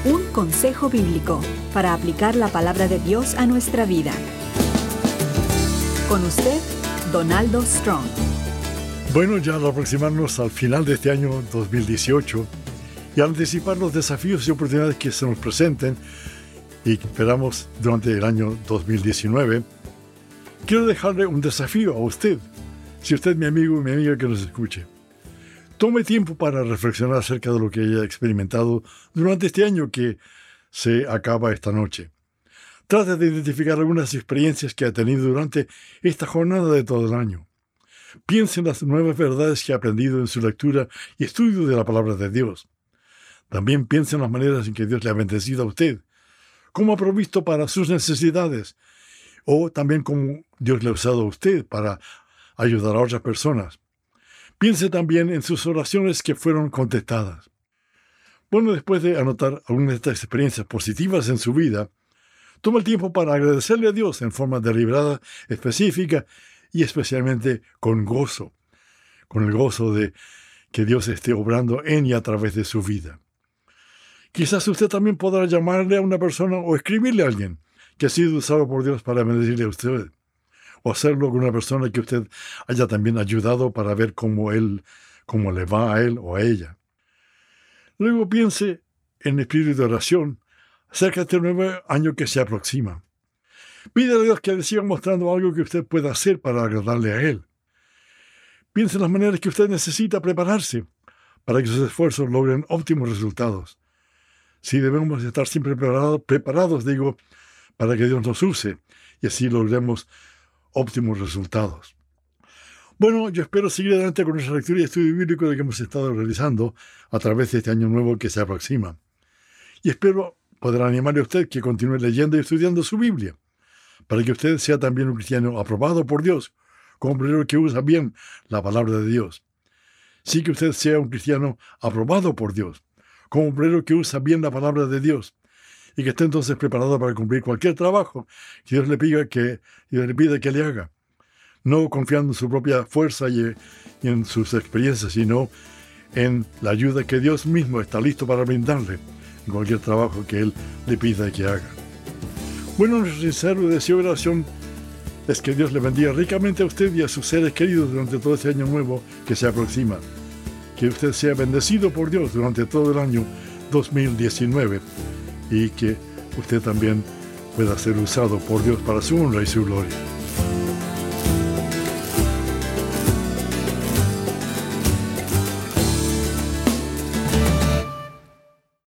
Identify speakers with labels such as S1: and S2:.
S1: Un consejo bíblico para aplicar la palabra de Dios a nuestra vida. Con usted, Donaldo Strong.
S2: Bueno, ya al aproximarnos al final de este año 2018 y al anticipar los desafíos y oportunidades que se nos presenten y que esperamos durante el año 2019, quiero dejarle un desafío a usted, si usted es mi amigo y mi amiga que nos escuche. Tome tiempo para reflexionar acerca de lo que haya experimentado durante este año que se acaba esta noche. Trate de identificar algunas experiencias que ha tenido durante esta jornada de todo el año. Piense en las nuevas verdades que ha aprendido en su lectura y estudio de la palabra de Dios. También piense en las maneras en que Dios le ha bendecido a usted, cómo ha provisto para sus necesidades, o también cómo Dios le ha usado a usted para ayudar a otras personas. Piense también en sus oraciones que fueron contestadas. Bueno, después de anotar algunas de estas experiencias positivas en su vida, toma el tiempo para agradecerle a Dios en forma deliberada, específica y especialmente con gozo, con el gozo de que Dios esté obrando en y a través de su vida. Quizás usted también podrá llamarle a una persona o escribirle a alguien que ha sido usado por Dios para bendecirle a usted, o hacerlo con una persona que usted haya también ayudado para ver cómo le va a él o a ella. Luego piense en espíritu de oración acerca de este nuevo año que se aproxima. Pídele a Dios que le siga mostrando algo que usted pueda hacer para agradarle a Él. Piense en las maneras que usted necesita prepararse para que sus esfuerzos logren óptimos resultados. Sí, debemos estar siempre preparados, para que Dios nos use y así logremos óptimos resultados. Bueno, yo espero seguir adelante con nuestra lectura y estudio bíblico que hemos estado realizando a través de este año nuevo que se aproxima. Y espero poder animarle a usted que continúe leyendo y estudiando su Biblia, para que usted sea también un cristiano aprobado por Dios, como obrero que usa bien la palabra de Dios. Sí, que usted sea un cristiano aprobado por Dios, como obrero que usa bien la palabra de Dios, y que esté entonces preparado para cumplir cualquier trabajo que Dios le pida que le haga, no confiando en su propia fuerza y en sus experiencias, sino en la ayuda que Dios mismo está listo para brindarle en cualquier trabajo que Él le pida que haga. Bueno, nuestro sincero deseo y oración es que Dios le bendiga ricamente a usted y a sus seres queridos durante todo este año nuevo que se aproxima. Que usted sea bendecido por Dios durante todo el año 2019 y que usted también pueda ser usado por Dios para su honra y su gloria.